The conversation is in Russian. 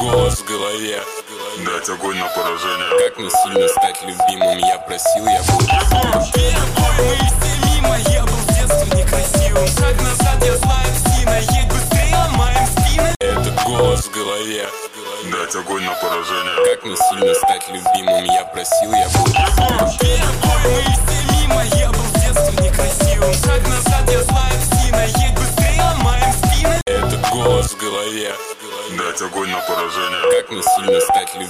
голос в голове. Дать огонь на поражение. Как насильно стать любимым, я просил, я был. Перебой, мы все мимо, я был с детства некрасивым. Шаг назад, я злая псина, едь быстрее, ломаем спины. Этот голос в голове. Дать огонь на поражение. Как насильно стать любимым, я просил, я был. Перебой, мы все мимо, я был с детства некрасивым. Шаг назад, я злая псина, едь быстрее, ломаем спины. Этот голос в голове. Дать огонь на поражение. Как насильно стать любимым.